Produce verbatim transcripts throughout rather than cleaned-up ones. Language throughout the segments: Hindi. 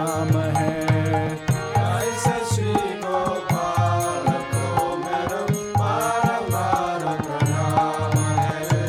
नाम है। ऐसे श्री गोपाल को मेरा बार बार प्रणाम है।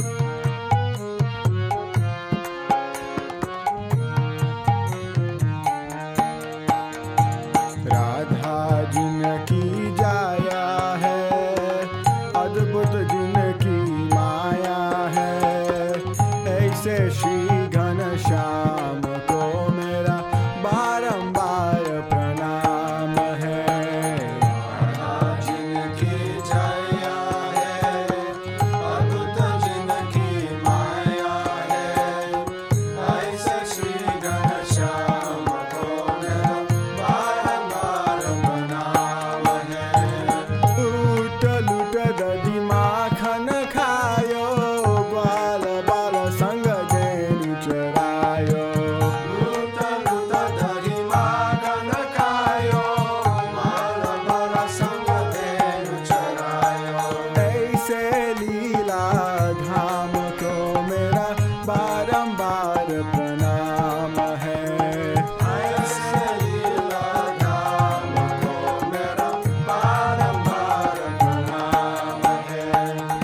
राधा जिनकी जाया है, अद्भुत जिनकी माया है, ऐसे श्री घनश्याम को मेरा बारंबार प्रणाम है। राधा जिनकी जाया है, अद्भुत जिनकी माया है, ऐसे श्री घनश्याम को मेरा बारंबार प्रणाम है। लूट लूट दधी माखन खायो, ग्वाल बाल संग जैन चरायो। लूट लूट दही माखन खायो, ग्वाल बाल संग जैन चरायो। ऐसे लीला धाम को मेरा बारंबार प्रणाम है। ऐसे लीला धाम को मेरा बारंबार प्रणाम है।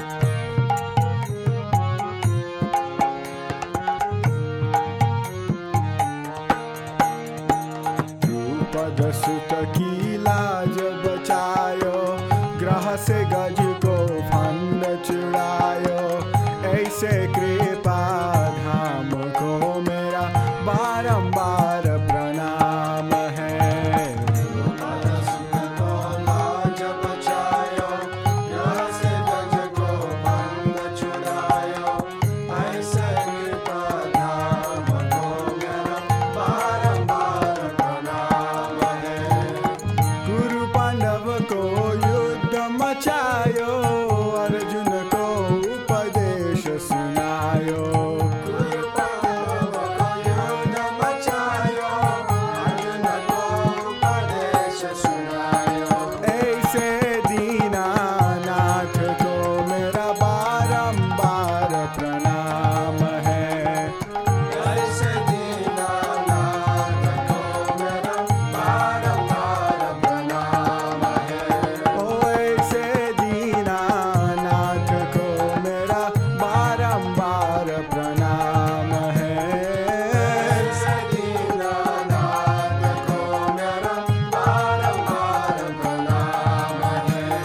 द्रुपद सुत की लाज बचायो, ग्रह से गज को फंद चुड़ायो, ऐसे कृपा धाम को मेरा बारंबार प्रणाम है। द्रुपद सुत को लाज बचायो, ग्रह से गज को फंद छुड़ायो, ऐसे कृपा धाम को मेरा बारंबार प्रणाम है। गुरु पांडव को युद्ध मचायो, अर्जुन को उपदेश सुनायो। गुरु पांडव को युद्ध मचायो, अर्जुन को उपदेश सुनायो। ऐसे दीनानाथ को मेरा बारंबार प्रणाम है। ऐसे दीनानाथ को मेरा बारंबार प्रणाम है। ओ ऐसे दीनानाथ को मेरा बारंबार प्रणाम है। ऐसे दीनानाथ को मेरा बारंबार प्रणाम है।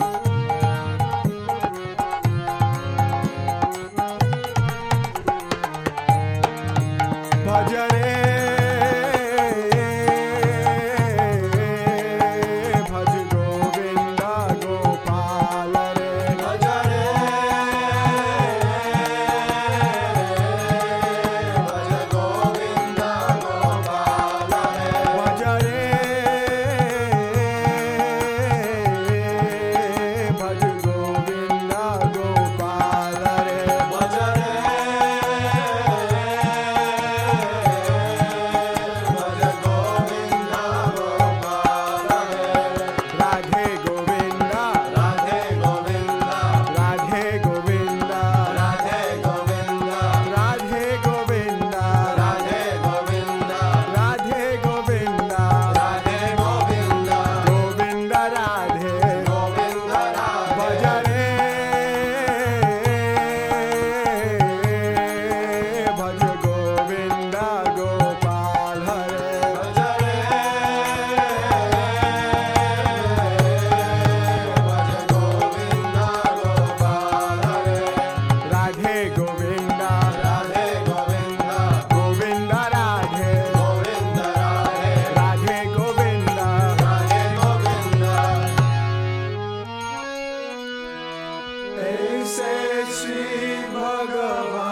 भज रे भज गोविंद गोपाल रे। भज रे भज गोविंद गोपाल रे। भज रे भज गोविंद गोपाल रे। भज रे भज गोविंद गोपाल रे। राधे गोविंद राधे गोविंद राधे गोविंद राधे गोविंद राधे गोविंद राधे गोविंद राधे गोविंद राधे गोविंद गोविंद राधे गोविंद राधे। भज रे भज गोविंद गोपाल हरे। भज रे भज गोविंद गोपाल रे। राधे गोविंद राधे गोविंद गोविंद राधे गोविंद राधे। राधे गोविंद राधे गोविंद। ऐसे श्री भगवान